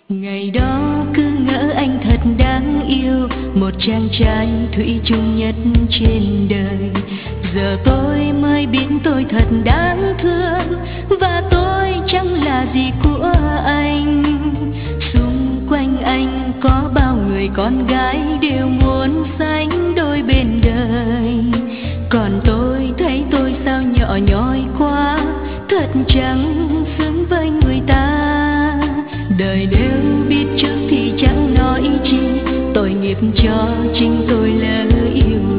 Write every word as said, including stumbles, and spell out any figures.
Ngày đó cứ ngỡ anh thật đáng yêu, một chàng trai thủy chung nhất trên đời. Giờ tôi mới biết tôi thật đáng thương, và tôi chẳng là gì của anh. Xung quanh anh có bao người con gái đều muốn sánh đôi bên đời. Còn tôi thấy tôi sao nhỏ nhoi quá, thật chẳng xứng với người ta. Đời nếu biết trước thì chẳng nói chi, tội nghiệp cho chính tôi lỡ yêu